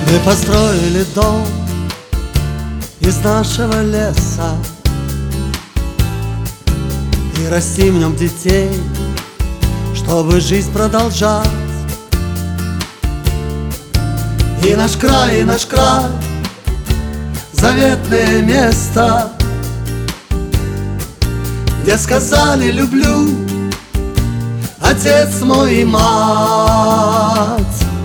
Мы построили дом из нашего леса и растим в нем детей, чтобы жизнь продолжать. И наш край, заветное место, где сказали «люблю» отец мой и мать.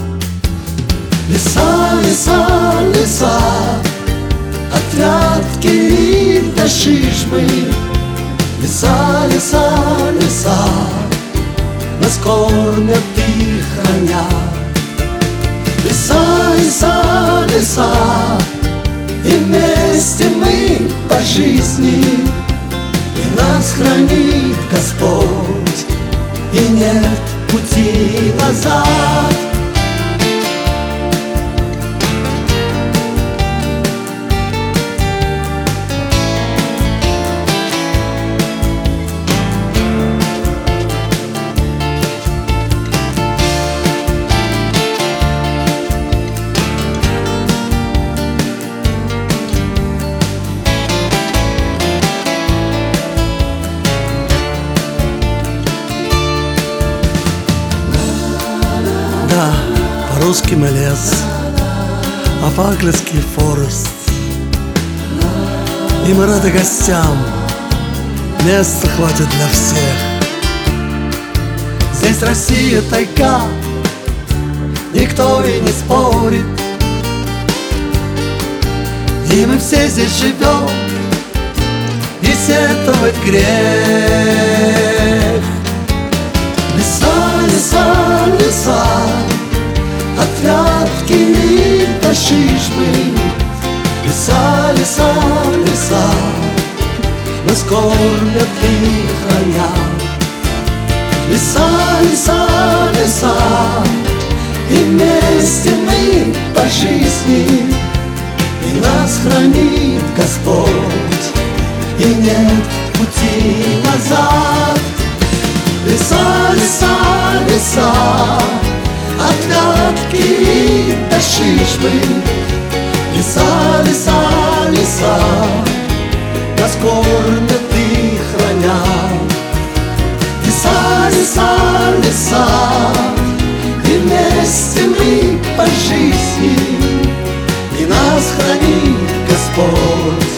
Леса, леса, леса, от Вятки и до Шишмы. Леса, леса, леса, нас кормят и хранят. Леса, леса, леса, и вместе мы по жизни, и нас хранит Господь, и нет пути назад. Да, по-русски мы лес, а по-английски форест. И мы рады гостям, места хватит для всех. Здесь Россия тайга, никто и не спорит. И мы все здесь живем, и сетовать грех. Леса, леса, леса, от Вятки и до Шишмы. Леса, леса, леса, нас кормят и хранят. Леса, леса, леса, и вместе мы по жизни, и нас хранит Господь, и нет пути назад. Леса, леса, леса, от Вятки и до Шишмы. Леса, леса, леса, нас кормят и хранят. Леса, леса, леса, и вместе мы по жизни, и нас хранит Господь,